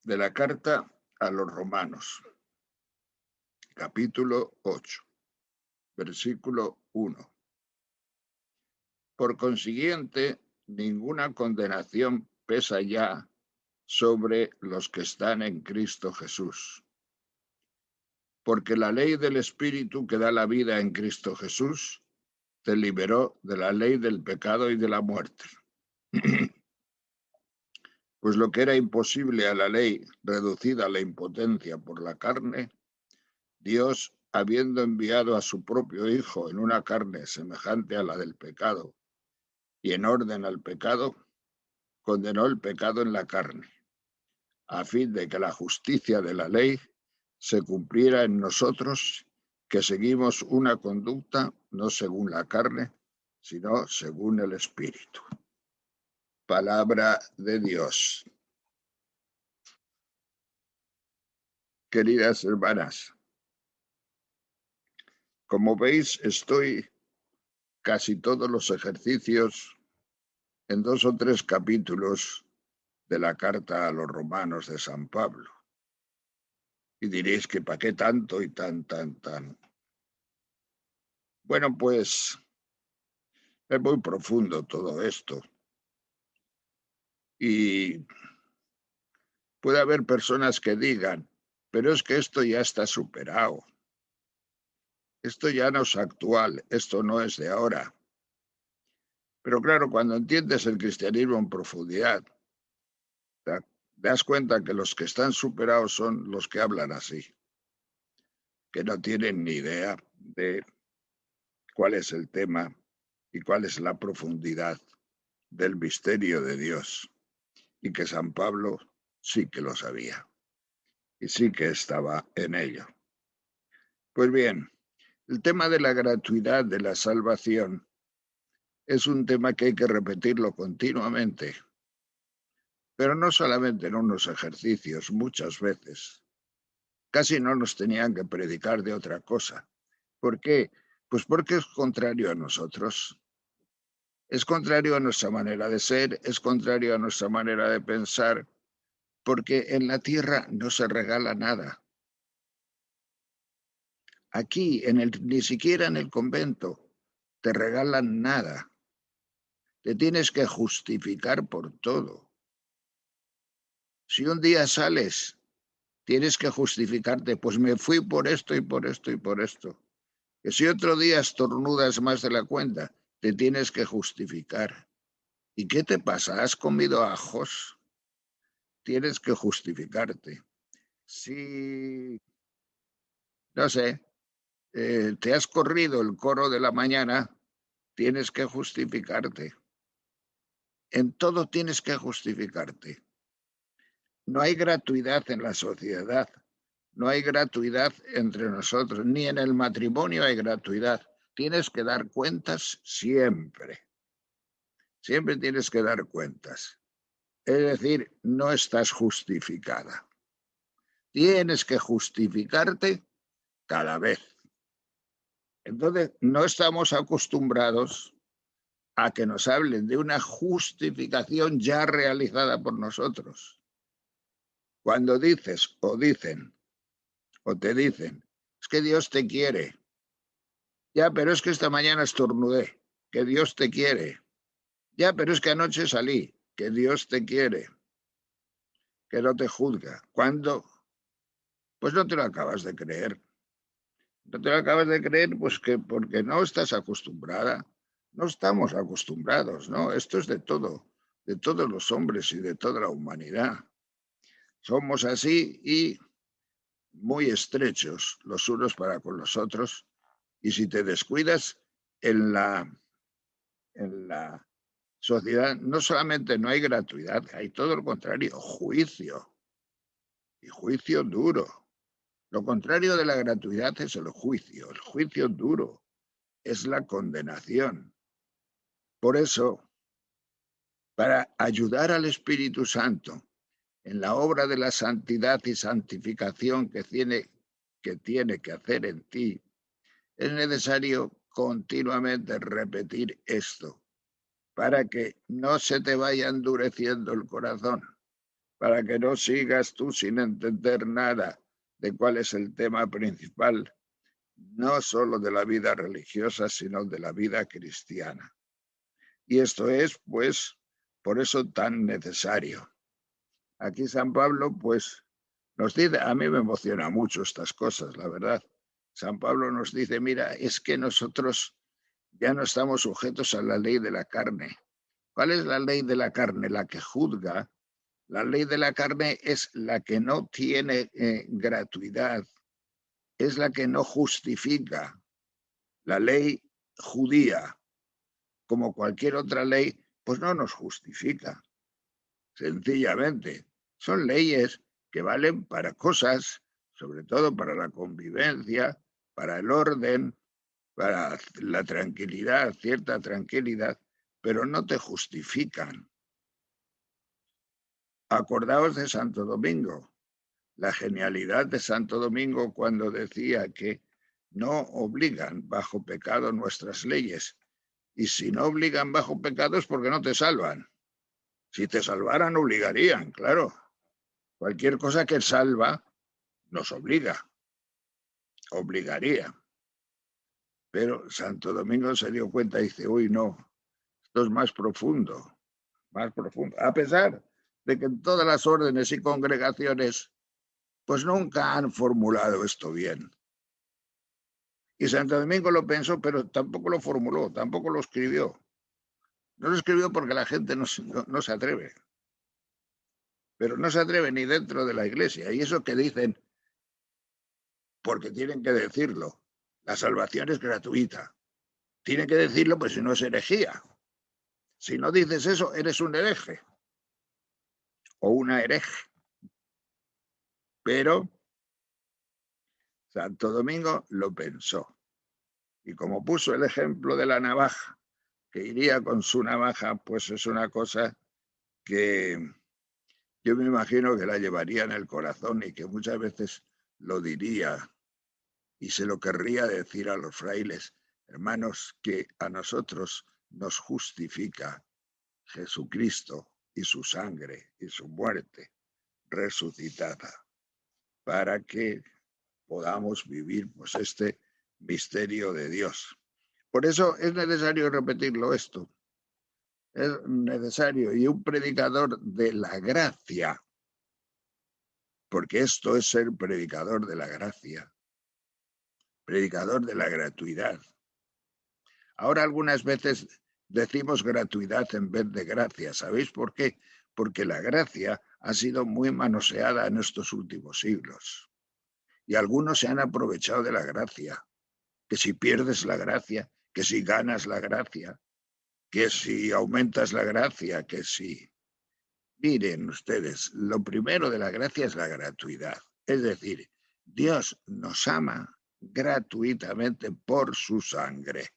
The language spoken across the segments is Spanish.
de la carta a los Romanos, capítulo 8, versículo 1. Por consiguiente, ninguna condenación pesa ya sobre los que están en Cristo Jesús. Porque la ley del Espíritu que da la vida en Cristo Jesús te liberó de la ley del pecado y de la muerte. Pues lo que era imposible a la ley, reducida a la impotencia por la carne, Dios, habiendo enviado a su propio Hijo en una carne semejante a la del pecado y en orden al pecado, condenó el pecado en la carne, a fin de que la justicia de la ley se cumpliera en nosotros, que seguimos una conducta no según la carne, sino según el Espíritu. Palabra de Dios. Queridas hermanas, como veis, estoy casi todos los ejercicios en 2 o 3 capítulos de la carta a los Romanos de San Pablo. Y diréis que ¿para qué tanto y tan? Bueno, pues es muy profundo todo esto. Y puede haber personas que digan, pero es que esto ya está superado. Esto ya no es actual, esto no es de ahora. Pero claro, cuando entiendes el cristianismo en profundidad, te das cuenta que los que están superados son los que hablan así, que no tienen ni idea de cuál es el tema y cuál es la profundidad del misterio de Dios, y que San Pablo sí que lo sabía y sí que estaba en ello. Pues bien, el tema de la gratuidad de la salvación es un tema que hay que repetirlo continuamente, pero no solamente en unos ejercicios, muchas veces. Casi no nos tenían que predicar de otra cosa. ¿Por qué? Pues porque es contrario a nosotros. Es contrario a nuestra manera de ser, es contrario a nuestra manera de pensar, porque en la tierra no se regala nada. Aquí, ni siquiera en el convento, te regalan nada. Te tienes que justificar por todo. Si un día sales, tienes que justificarte, pues me fui por esto y por esto y por esto. Que si otro día estornudas más de la cuenta, te tienes que justificar. ¿Y qué te pasa? ¿Has comido ajos? Tienes que justificarte. Si, no sé, te has corrido el coro de la mañana, tienes que justificarte. En todo tienes que justificarte. No hay gratuidad en la sociedad, no hay gratuidad entre nosotros, ni en el matrimonio hay gratuidad. Tienes que dar cuentas siempre. Siempre tienes que dar cuentas. Es decir, no estás justificada. Tienes que justificarte cada vez. Entonces, no estamos acostumbrados a que nos hablen de una justificación ya realizada por nosotros. Cuando dices o dicen o te dicen, es que Dios te quiere. Ya, pero es que esta mañana estornudé, que Dios te quiere. Ya, pero es que anoche salí, que Dios te quiere, que no te juzga. ¿Cuándo? Pues no te lo acabas de creer. No te lo acabas de creer, pues que porque no estás acostumbrada. No estamos acostumbrados, ¿no? Esto es de todo, de todos los hombres y de toda la humanidad. Somos así y muy estrechos los unos para con los otros. Y si te descuidas en la sociedad, no solamente no hay gratuidad, hay todo lo contrario, juicio. Y juicio duro. Lo contrario de la gratuidad es el juicio duro, es la condenación. Por eso, para ayudar al Espíritu Santo en la obra de la santidad y santificación que tiene que hacer en ti, es necesario continuamente repetir esto, para que no se te vaya endureciendo el corazón, para que no sigas tú sin entender nada de cuál es el tema principal, no solo de la vida religiosa, sino de la vida cristiana. Y esto es, pues, por eso tan necesario. Aquí San Pablo, pues, nos dice, a mí me emociona mucho estas cosas, la verdad. San Pablo nos dice, mira, es que nosotros ya no estamos sujetos a la ley de la carne. ¿Cuál es la ley de la carne? La que juzga. La ley de la carne es la que no tiene gratuidad, es la que no justifica. La ley judía, como cualquier otra ley, pues no nos justifica, sencillamente. Son leyes que valen para cosas, sobre todo para la convivencia, para el orden, para la tranquilidad, cierta tranquilidad, pero no te justifican. Acordaos de Santo Domingo, la genialidad de Santo Domingo cuando decía que no obligan bajo pecado nuestras leyes. Y si no obligan bajo pecado es porque no te salvan. Si te salvaran, obligarían, claro. Cualquier cosa que salva nos obligaría. Pero Santo Domingo se dio cuenta y dice, uy, no, esto es más profundo, más profundo. A pesar de que en todas las órdenes y congregaciones, pues nunca han formulado esto bien. Y Santo Domingo lo pensó, pero tampoco lo formuló, tampoco lo escribió. No lo escribió porque la gente no se atreve. Pero no se atreve ni dentro de la iglesia. Y eso que dicen, porque tienen que decirlo, la salvación es gratuita. Tienen que decirlo, pues si no es herejía. Si no dices eso, eres un hereje o una hereje. Pero Santo Domingo lo pensó. Y como puso el ejemplo de la navaja, que iría con su navaja, pues es una cosa que yo me imagino que la llevaría en el corazón y que muchas veces lo diría y se lo querría decir a los frailes, hermanos, que a nosotros nos justifica Jesucristo y su sangre y su muerte resucitada, para que podamos vivir pues este misterio de Dios. Por eso es necesario repetirlo esto. Es necesario y un predicador de la gracia, porque esto es ser predicador de la gracia, predicador de la gratuidad. Ahora algunas veces decimos gratuidad en vez de gracia. ¿Sabéis por qué? Porque la gracia ha sido muy manoseada en estos últimos siglos. Y algunos se han aprovechado de la gracia. Que si pierdes la gracia, que si ganas la gracia, que si aumentas la gracia, que si... Miren ustedes, lo primero de la gracia es la gratuidad. Es decir, Dios nos ama gratuitamente por su sangre.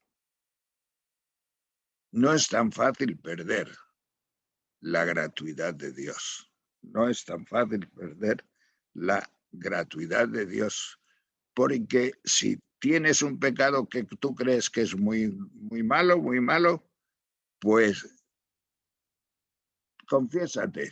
No es tan fácil perder la gratuidad de Dios. No es tan fácil perder la gratuidad de Dios, porque si tienes un pecado que tú crees que es muy malo, pues confiésate.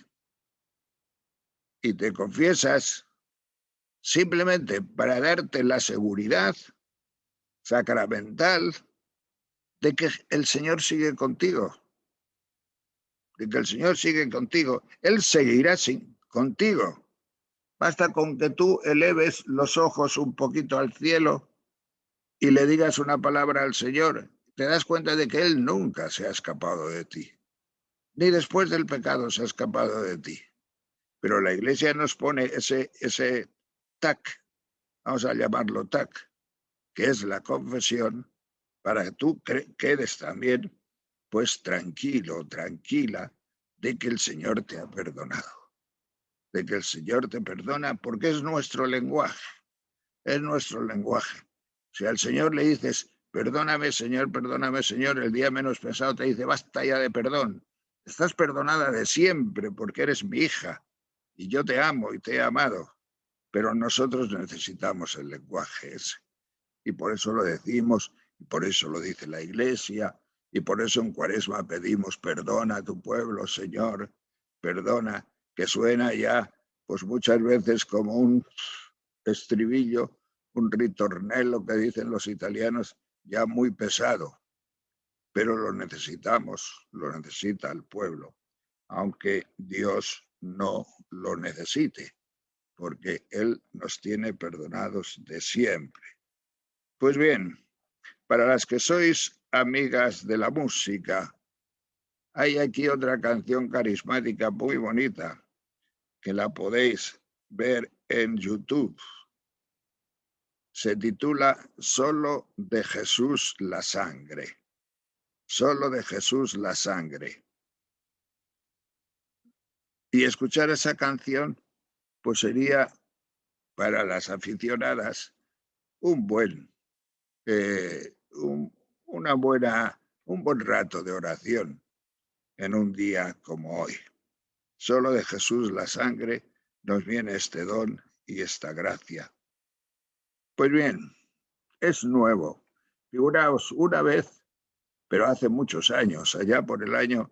Y te confiesas simplemente para darte la seguridad sacramental de que el Señor sigue contigo, de que el Señor sigue contigo. Él seguirá contigo. Basta con que tú eleves los ojos un poquito al cielo y le digas una palabra al Señor. Te das cuenta de que Él nunca se ha escapado de ti, ni después del pecado se ha escapado de ti. Pero la Iglesia nos pone ese tac, vamos a llamarlo tac, que es la confesión, para que tú quedes también, pues tranquilo, tranquila, de que el Señor te ha perdonado, de que el Señor te perdona, porque es nuestro lenguaje, es nuestro lenguaje. Si al Señor le dices, perdóname, Señor, el día menos pensado te dice, basta ya de perdón. Estás perdonada de siempre porque eres mi hija y yo te amo y te he amado. Pero nosotros necesitamos el lenguaje ese. Y por eso lo decimos, y por eso lo dice la Iglesia, y por eso en Cuaresma pedimos, perdona a tu pueblo, Señor, perdona, que suena ya pues muchas veces como un estribillo, un ritornello que dicen los italianos, ya muy pesado, pero lo necesitamos, lo necesita el pueblo, aunque Dios no lo necesite, porque Él nos tiene perdonados de siempre. Pues bien, para las que sois amigas de la música, hay aquí otra canción carismática muy bonita, que la podéis ver en YouTube. Se titula Solo de Jesús la sangre. Solo de Jesús la sangre. Y escuchar esa canción, pues sería para las aficionadas un buen, un buen rato de oración en un día como hoy. Solo de Jesús la sangre nos viene este don y esta gracia. Pues bien, es nuevo. Figuraos una vez, pero hace muchos años, allá por el año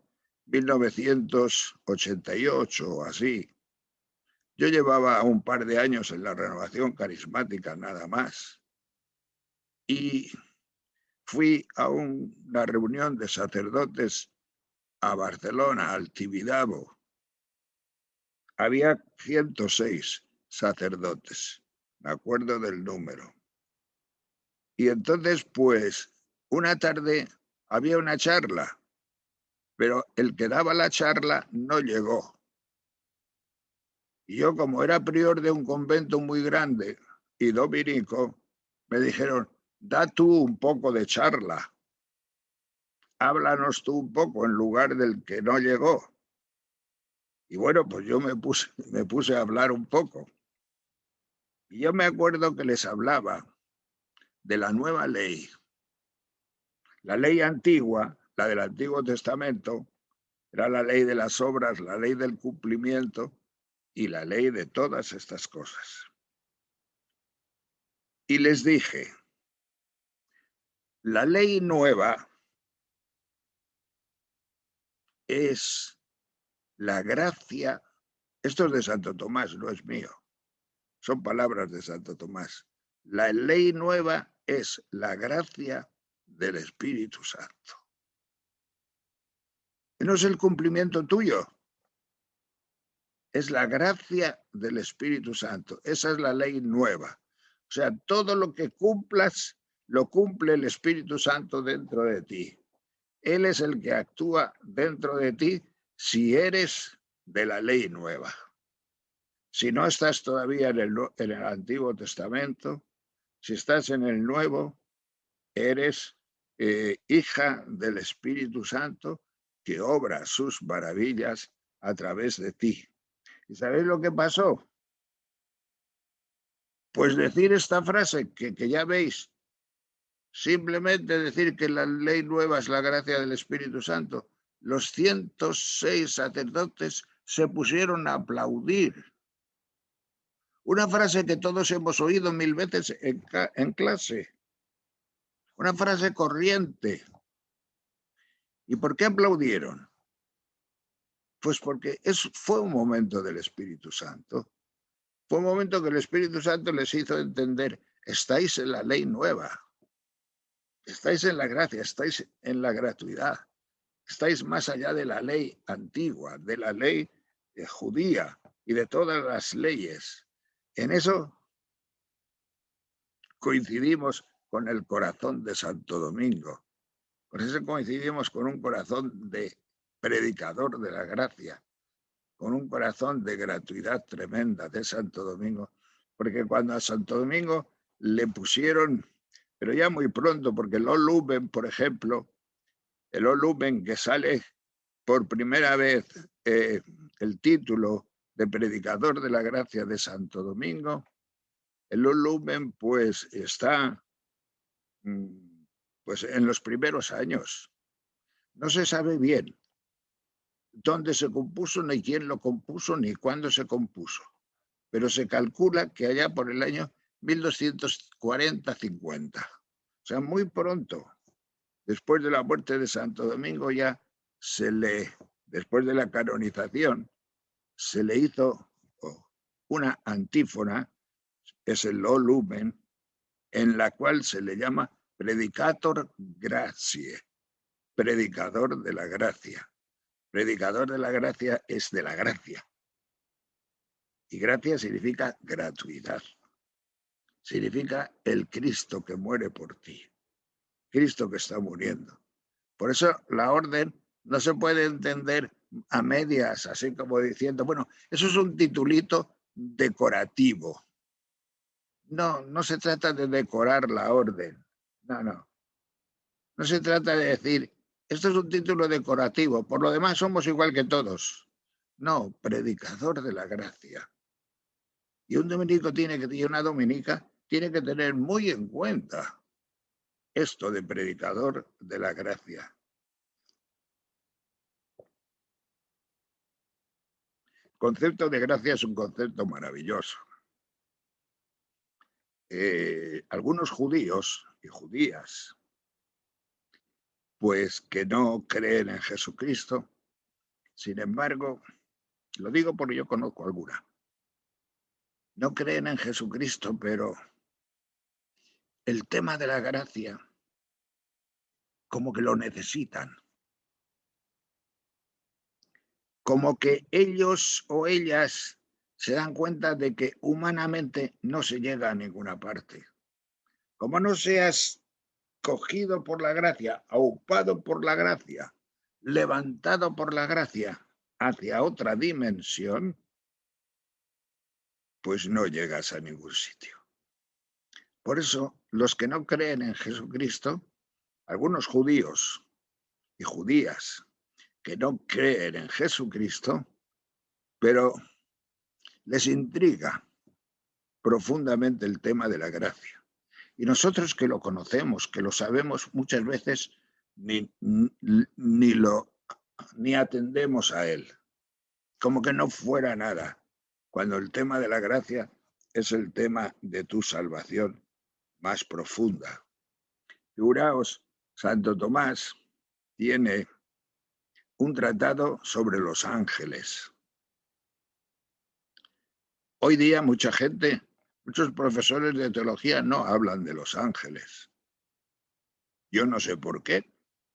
1988 o así. Yo llevaba un par de años en la renovación carismática nada más. Y fui a una reunión de sacerdotes a Barcelona, al Tibidabo. Había 106 sacerdotes, me acuerdo del número. Y entonces, pues, una tarde había una charla, pero el que daba la charla no llegó. Y yo, como era prior de un convento muy grande y dominico, me dijeron, da tú un poco de charla, háblanos tú un poco en lugar del que no llegó. Y bueno, pues yo me puse a hablar un poco. Y yo me acuerdo que les hablaba de la nueva ley. La ley antigua, la del Antiguo Testamento, era la ley de las obras, la ley del cumplimiento y la ley de todas estas cosas. Y les dije, la ley nueva es la gracia, esto es de Santo Tomás, no es mío, son palabras de Santo Tomás. La ley nueva es la gracia del Espíritu Santo. No es el cumplimiento tuyo, es la gracia del Espíritu Santo. Esa es la ley nueva. O sea, todo lo que cumplas, lo cumple el Espíritu Santo dentro de ti. Él es el que actúa dentro de ti si eres de la ley nueva. Si no estás todavía en el Antiguo Testamento, si estás en el Nuevo, eres hija del Espíritu Santo que obra sus maravillas a través de ti. ¿Y sabéis lo que pasó? Pues decir esta frase que ya veis, simplemente decir que la ley nueva es la gracia del Espíritu Santo, los 106 sacerdotes se pusieron a aplaudir. Una frase que todos hemos oído 1000 veces en clase. Una frase corriente. ¿Y por qué aplaudieron? Pues porque fue un momento del Espíritu Santo. Fue un momento que el Espíritu Santo les hizo entender, estáis en la ley nueva, estáis en la gracia, estáis en la gratuidad, estáis más allá de la ley antigua, de la ley judía y de todas las leyes. En eso coincidimos con el corazón de Santo Domingo. Por eso coincidimos con un corazón de predicador de la gracia, con un corazón de gratuidad tremenda de Santo Domingo, porque cuando a Santo Domingo le pusieron, pero ya muy pronto, porque el Olumen, por ejemplo, el Olumen que sale por primera vez el título de predicador de la gracia de Santo Domingo, el Olumen pues está pues en los primeros años. No se sabe bien dónde se compuso, ni quién lo compuso, ni cuándo se compuso. Pero se calcula que allá por el año 1240-50. O sea, muy pronto, después de la muerte de Santo Domingo, ya se lee, después de la canonización, se le hizo una antífona, es el O Lumen, en la cual se le llama Predicator Gratiae, predicador de la gracia. Predicador de la gracia es de la gracia. Y gracia significa gratuidad. Significa el Cristo que muere por ti. Cristo que está muriendo. Por eso la orden no se puede entender a medias, así como diciendo, bueno, eso es un titulito decorativo. No, no se trata de decorar la orden. No, no. No se trata de decir, esto es un título decorativo, por lo demás somos igual que todos. No, predicador de la gracia. Y un dominico y una dominica tiene que tener muy en cuenta esto de predicador de la gracia. El concepto de gracia es un concepto maravilloso. Algunos judíos y judías, pues que no creen en Jesucristo, sin embargo, lo digo porque yo conozco alguna, no creen en Jesucristo, pero el tema de la gracia como que lo necesitan. Como que ellos o ellas se dan cuenta de que humanamente no se llega a ninguna parte. Como no seas cogido por la gracia, aupado por la gracia, levantado por la gracia hacia otra dimensión, pues no llegas a ningún sitio. Por eso, los que no creen en Jesucristo, algunos judíos y judías que no creen en Jesucristo, pero les intriga profundamente el tema de la gracia. Y nosotros que lo conocemos, que lo sabemos, muchas veces ni atendemos a él, como que no fuera nada, cuando el tema de la gracia es el tema de tu salvación más profunda. Figuraos, Santo Tomás tiene un tratado sobre los ángeles. Hoy día mucha gente, muchos profesores de teología no hablan de los ángeles. Yo no sé por qué,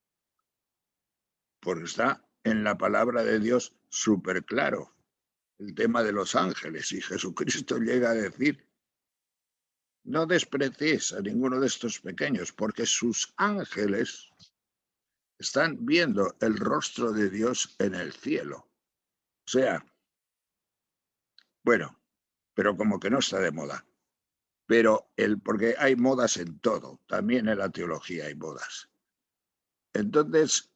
porque está en la palabra de Dios súper claro el tema de los ángeles, y Jesucristo llega a decir, no despreciéis a ninguno de estos pequeños, porque sus ángeles están viendo el rostro de Dios en el cielo. O sea, bueno, pero como que no está de moda. Pero porque hay modas en todo, también en la teología hay modas. Entonces,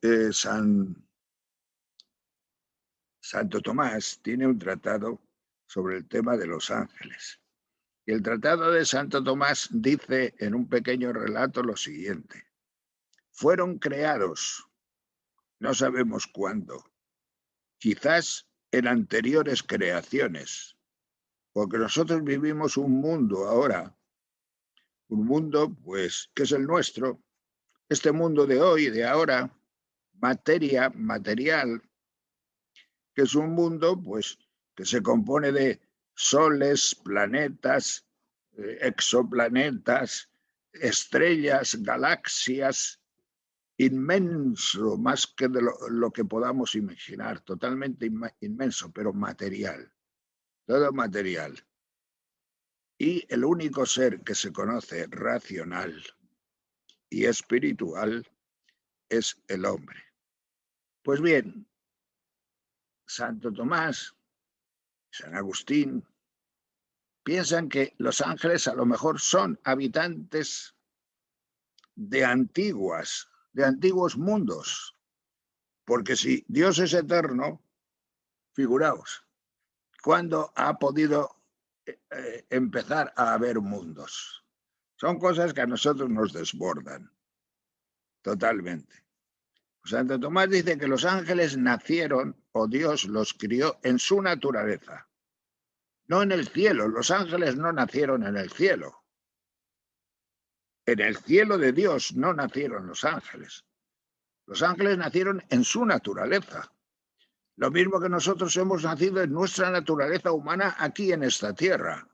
Santo Tomás tiene un tratado sobre el tema de los ángeles. Y el tratado de Santo Tomás dice en un pequeño relato lo siguiente. Fueron creados, no sabemos cuándo, quizás en anteriores creaciones, porque nosotros vivimos un mundo ahora, un mundo pues que es el nuestro, este mundo de hoy, de ahora, material, que es un mundo pues que se compone de soles, planetas, exoplanetas, estrellas, galaxias, inmenso, más que de lo que podamos imaginar, totalmente inmenso, pero material, todo material. Y el único ser que se conoce racional y espiritual es el hombre. Pues bien, Santo Tomás, San Agustín, piensan que los ángeles a lo mejor son habitantes de antiguos mundos, porque si Dios es eterno, figuraos, ¿cuándo ha podido empezar a haber mundos? Son cosas que a nosotros nos desbordan totalmente. Santo Tomás dice que los ángeles nacieron, o Dios los crió en su naturaleza, no en el cielo. Los ángeles no nacieron en el cielo. En el cielo de Dios no nacieron los ángeles. Los ángeles nacieron en su naturaleza. Lo mismo que nosotros hemos nacido en nuestra naturaleza humana aquí en esta tierra.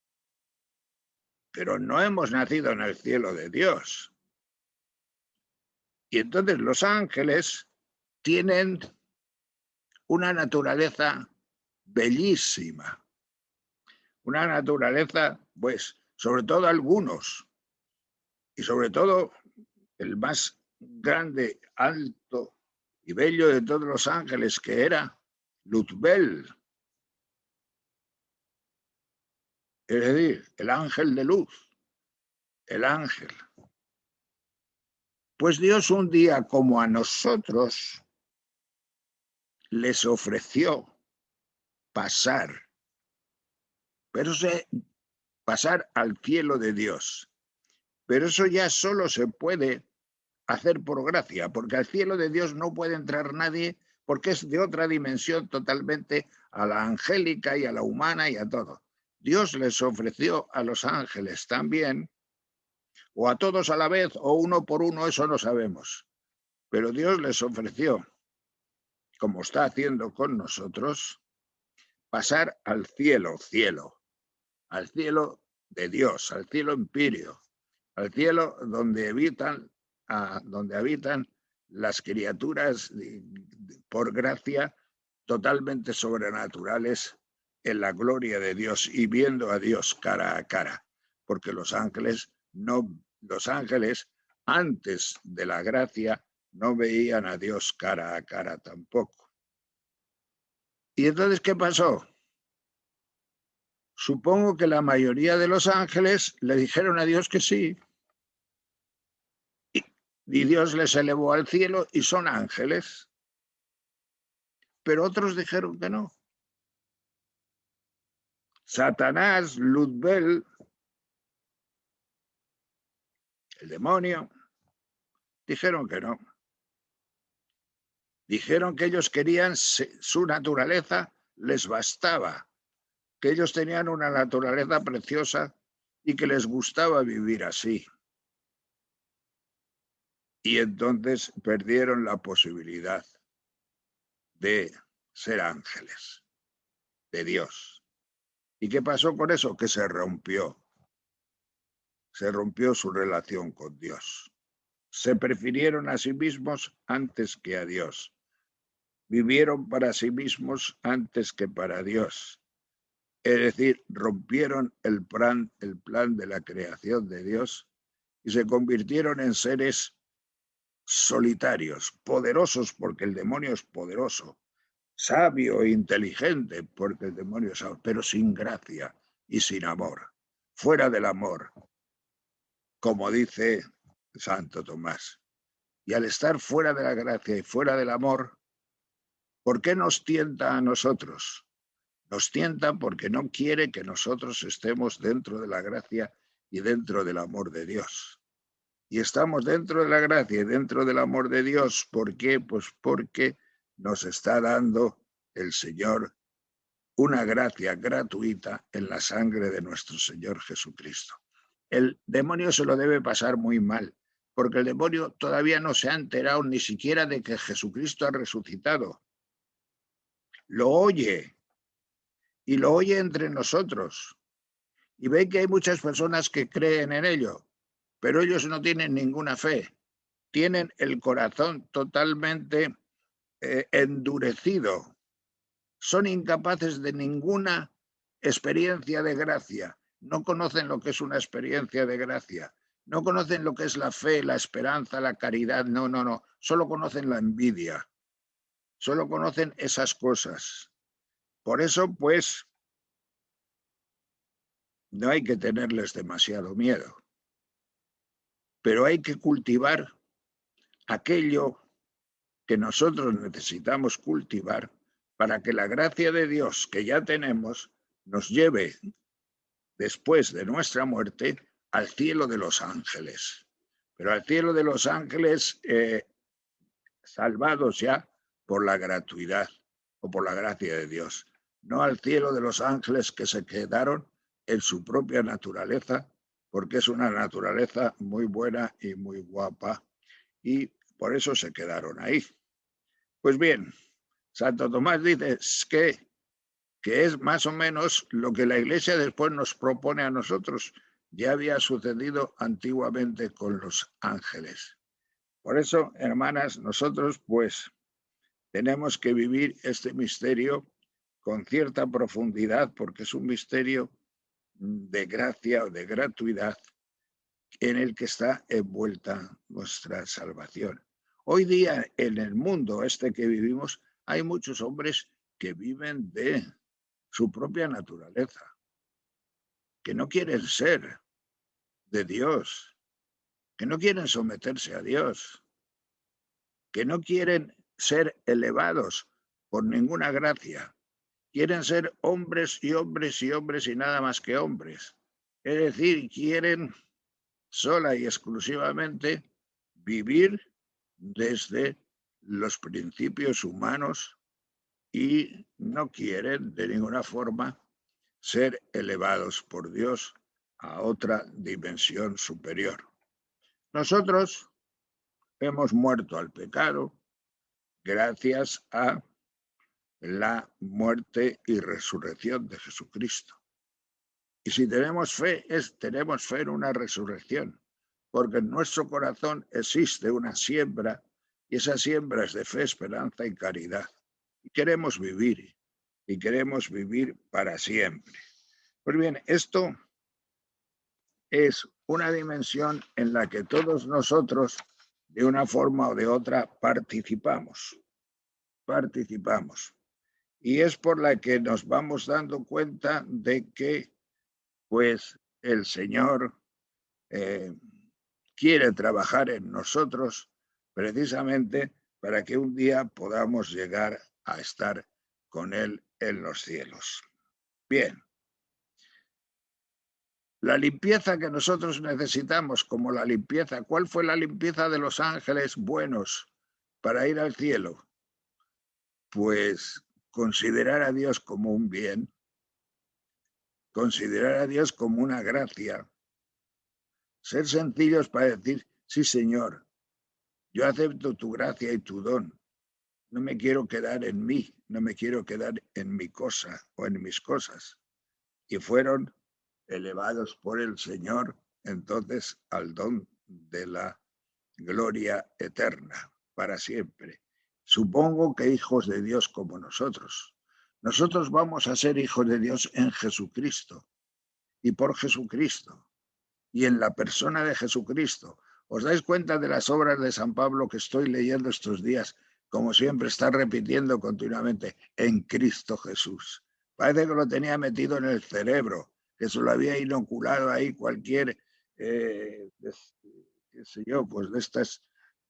Pero no hemos nacido en el cielo de Dios. Y entonces los ángeles tienen una naturaleza bellísima. Una naturaleza, pues, sobre todo algunos, y sobre todo el más grande, alto y bello de todos los ángeles, que era Luzbel, es decir, el ángel de luz, el ángel. Pues Dios un día, como a nosotros, les ofreció pasar, pero pasar al cielo de Dios. Pero eso ya solo se puede hacer por gracia, porque al cielo de Dios no puede entrar nadie, porque es de otra dimensión totalmente a la angélica y a la humana y a todo. Dios les ofreció a los ángeles también, o a todos a la vez, o uno por uno, eso no sabemos. Pero Dios les ofreció, como está haciendo con nosotros, pasar al cielo, al cielo de Dios, al cielo empíreo, al cielo donde habitan las criaturas por gracia totalmente sobrenaturales en la gloria de Dios y viendo a Dios cara a cara, porque los ángeles antes de la gracia no veían a Dios cara a cara tampoco. ¿Y entonces qué pasó? Supongo que la mayoría de los ángeles le dijeron a Dios que sí. Y Dios les elevó al cielo y son ángeles. Pero otros dijeron que no. Satanás, Luzbel, el demonio, dijeron que no. Dijeron que ellos querían, su naturaleza les bastaba, que ellos tenían una naturaleza preciosa y que les gustaba vivir así. Y entonces perdieron la posibilidad de ser ángeles de Dios. ¿Y qué pasó con eso? Que se rompió su relación con Dios. Se prefirieron a sí mismos antes que a Dios. Vivieron para sí mismos antes que para Dios. Es decir, rompieron el plan de la creación de Dios y se convirtieron en seres solitarios, poderosos porque el demonio es poderoso, sabio e inteligente porque el demonio es sabio, pero sin gracia y sin amor, fuera del amor, como dice Santo Tomás. Y al estar fuera de la gracia y fuera del amor, ¿por qué nos tienta a nosotros? Nos tienta porque no quiere que nosotros estemos dentro de la gracia y dentro del amor de Dios. Y estamos dentro de la gracia y dentro del amor de Dios. ¿Por qué? Pues porque nos está dando el Señor una gracia gratuita en la sangre de nuestro Señor Jesucristo. El demonio se lo debe pasar muy mal, porque el demonio todavía no se ha enterado ni siquiera de que Jesucristo ha resucitado. Lo oye, y lo oye entre nosotros. Y ve que hay muchas personas que creen en ello, pero ellos no tienen ninguna fe. Tienen el corazón totalmente endurecido. Son incapaces de ninguna experiencia de gracia. No conocen lo que es una experiencia de gracia. No conocen lo que es la fe, la esperanza, la caridad. No. Solo conocen la envidia. Solo conocen esas cosas. Por eso, pues, no hay que tenerles demasiado miedo. Pero hay que cultivar aquello que nosotros necesitamos cultivar para que la gracia de Dios que ya tenemos nos lleve después de nuestra muerte al cielo de los ángeles. Pero al cielo de los ángeles salvados ya por la gratuidad o por la gracia de Dios. No al cielo de los ángeles que se quedaron en su propia naturaleza, porque es una naturaleza muy buena y muy guapa, y por eso se quedaron ahí. Pues bien, Santo Tomás dice que es más o menos lo que la Iglesia después nos propone a nosotros. Ya había sucedido antiguamente con los ángeles. Por eso, hermanas, nosotros pues tenemos que vivir este misterio con cierta profundidad, porque es un misterio de gracia o de gratuidad en el que está envuelta nuestra salvación. Hoy día, en el mundo este que vivimos, hay muchos hombres que viven de su propia naturaleza, que no quieren ser de Dios, que no quieren someterse a Dios, que no quieren ser elevados por ninguna gracia, quieren ser hombres y hombres y hombres y nada más que hombres. Es decir, quieren sola y exclusivamente vivir desde los principios humanos y no quieren de ninguna forma ser elevados por Dios a otra dimensión superior. Nosotros hemos muerto al pecado gracias a la muerte y resurrección de Jesucristo. Y si tenemos fe en una resurrección, porque en nuestro corazón existe una siembra, y esa siembra es de fe, esperanza y caridad. Y queremos vivir para siempre. Pues bien, esto es una dimensión en la que todos nosotros, de una forma o de otra, participamos. Y es por la que nos vamos dando cuenta de que, pues, el Señor quiere trabajar en nosotros precisamente para que un día podamos llegar a estar con Él en los cielos. Bien. La limpieza que nosotros necesitamos, como la limpieza, ¿cuál fue la limpieza de los ángeles buenos para ir al cielo? Pues considerar a Dios como un bien, considerar a Dios como una gracia, ser sencillos para decir, sí, Señor, yo acepto tu gracia y tu don, no me quiero quedar en mí, no me quiero quedar en mi cosa o en mis cosas. Y fueron elevados por el Señor entonces al don de la gloria eterna para siempre. Supongo que hijos de Dios como nosotros. Nosotros vamos a ser hijos de Dios en Jesucristo y por Jesucristo y en la persona de Jesucristo. ¿Os dais cuenta de las obras de San Pablo que estoy leyendo estos días? Como siempre está repitiendo continuamente, en Cristo Jesús. Parece que lo tenía metido en el cerebro, que se lo había inoculado ahí cualquier, qué sé yo, pues de estas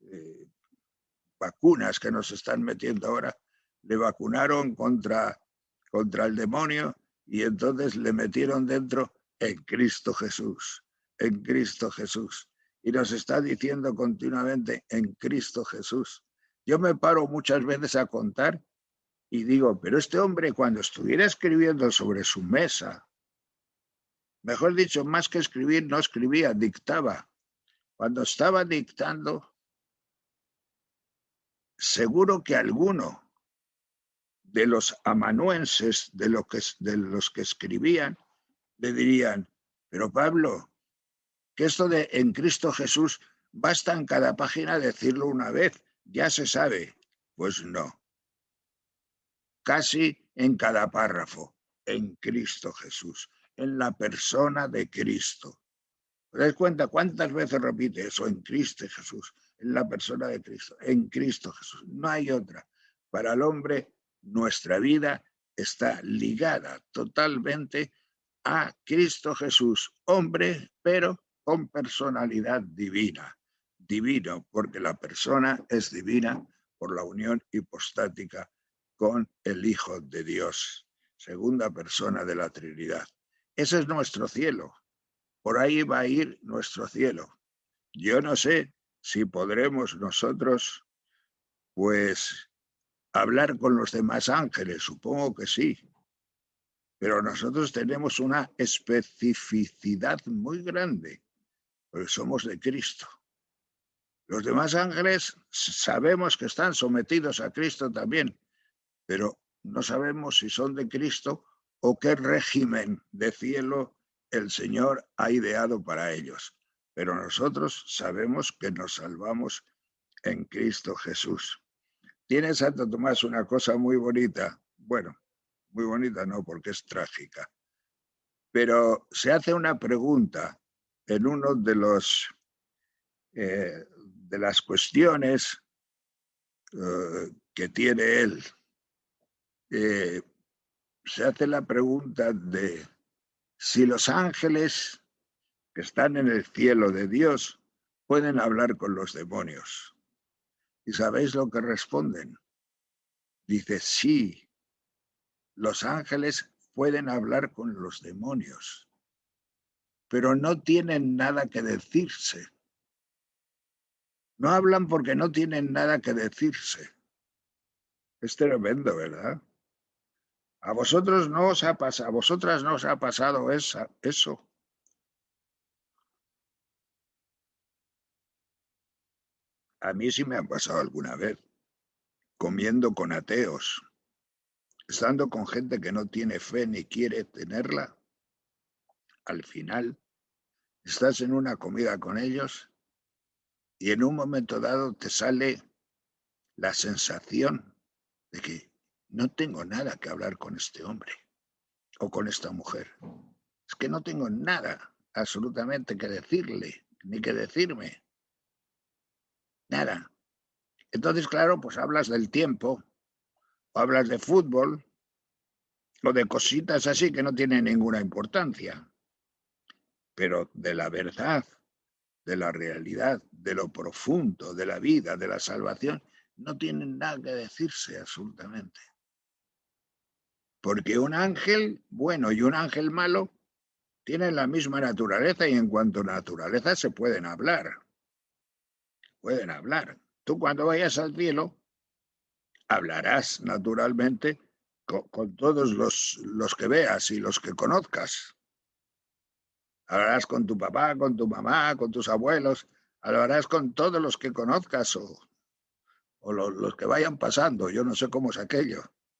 vacunas que nos están metiendo ahora. Le vacunaron contra el demonio y entonces le metieron dentro en Cristo Jesús, en Cristo Jesús. Y nos está diciendo continuamente en Cristo Jesús. Yo me paro muchas veces a contar y digo, pero este hombre cuando estuviera escribiendo sobre su mesa, mejor dicho, más que escribir, no escribía, dictaba. Cuando estaba dictando, seguro que alguno de los amanuenses, de los que escribían, le dirían, pero Pablo, que esto de en Cristo Jesús basta en cada página decirlo una vez, ya se sabe. Pues no, casi en cada párrafo, en Cristo Jesús, en la persona de Cristo. ¿Os dais cuenta cuántas veces repite eso? En Cristo Jesús, en la persona de Cristo, en Cristo Jesús. No hay otra. Para el hombre, nuestra vida está ligada totalmente a Cristo Jesús, hombre, pero con personalidad divina. Divino, porque la persona es divina por la unión hipostática con el Hijo de Dios, segunda persona de la Trinidad. Ese es nuestro cielo. Por ahí va a ir nuestro cielo. Yo no sé si podremos nosotros, pues, hablar con los demás ángeles, supongo que sí, pero nosotros tenemos una especificidad muy grande, porque somos de Cristo. Los demás ángeles sabemos que están sometidos a Cristo también, pero no sabemos si son de Cristo o qué régimen de cielo el Señor ha ideado para ellos. Pero nosotros sabemos que nos salvamos en Cristo Jesús. Tiene Santo Tomás una cosa muy bonita, bueno, muy bonita no, porque es trágica, pero se hace una pregunta en uno de de las cuestiones que tiene él. Se hace la pregunta de si los ángeles que están en el cielo de Dios pueden hablar con los demonios. ¿Y sabéis lo que responden? Dice, sí, los ángeles pueden hablar con los demonios, pero no tienen nada que decirse. No hablan porque no tienen nada que decirse. Es tremendo, ¿verdad? A vosotros no os ha pasado, a vosotras no os ha pasado eso. A mí sí me ha pasado alguna vez, comiendo con ateos, estando con gente que no tiene fe ni quiere tenerla. Al final, estás en una comida con ellos y en un momento dado te sale la sensación de que no tengo nada que hablar con este hombre o con esta mujer. Es que no tengo nada absolutamente que decirle, ni que decirme. Nada. Entonces, claro, pues hablas del tiempo, o hablas de fútbol, o de cositas así que no tienen ninguna importancia. Pero de la verdad, de la realidad, de lo profundo, de la vida, de la salvación, no tienen nada que decirse absolutamente. Porque un ángel bueno y un ángel malo tienen la misma naturaleza y en cuanto a naturaleza se pueden hablar. Pueden hablar. Tú cuando vayas al cielo hablarás naturalmente con todos los que veas y los que conozcas. Hablarás con tu papá, con tu mamá, con tus abuelos, hablarás con todos los que conozcas o los que vayan pasando. Yo no sé cómo es aquello,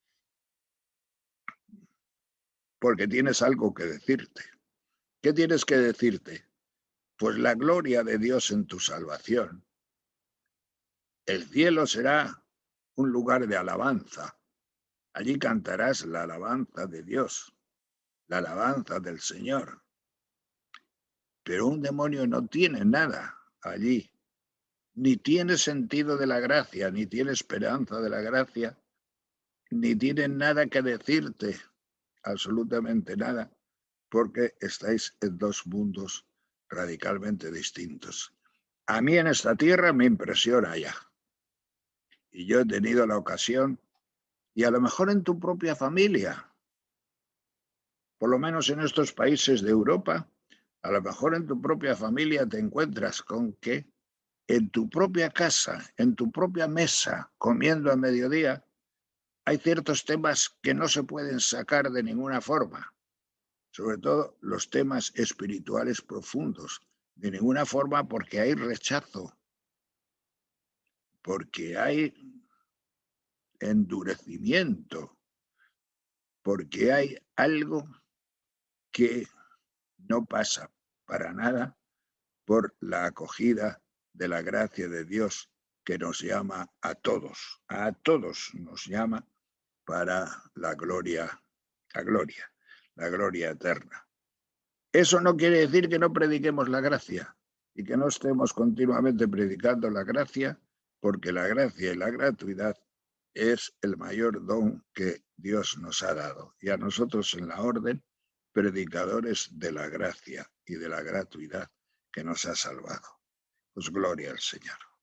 porque tienes algo que decirte. ¿Qué tienes que decirte? Pues la gloria de Dios en tu salvación. El cielo será un lugar de alabanza. Allí cantarás la alabanza de Dios, la alabanza del Señor. Pero un demonio no tiene nada allí, ni tiene sentido de la gracia, ni tiene esperanza de la gracia, ni tiene nada que decirte, absolutamente nada, porque estáis en dos mundos radicalmente distintos. A mí en esta tierra me impresiona ya. Y yo he tenido la ocasión, y a lo mejor en tu propia familia, por lo menos en estos países de Europa, a lo mejor en tu propia familia te encuentras con que en tu propia casa, en tu propia mesa, comiendo a mediodía, hay ciertos temas que no se pueden sacar de ninguna forma, sobre todo los temas espirituales profundos, de ninguna forma porque hay rechazo, porque hay endurecimiento, porque hay algo que no pasa para nada por la acogida de la gracia de Dios que nos llama a todos nos llama para la gloria eterna. Eso no quiere decir que no prediquemos la gracia y que no estemos continuamente predicando la gracia, porque la gracia y la gratuidad es el mayor don que Dios nos ha dado. Y a nosotros en la orden, predicadores de la gracia y de la gratuidad que nos ha salvado. Pues gloria al Señor.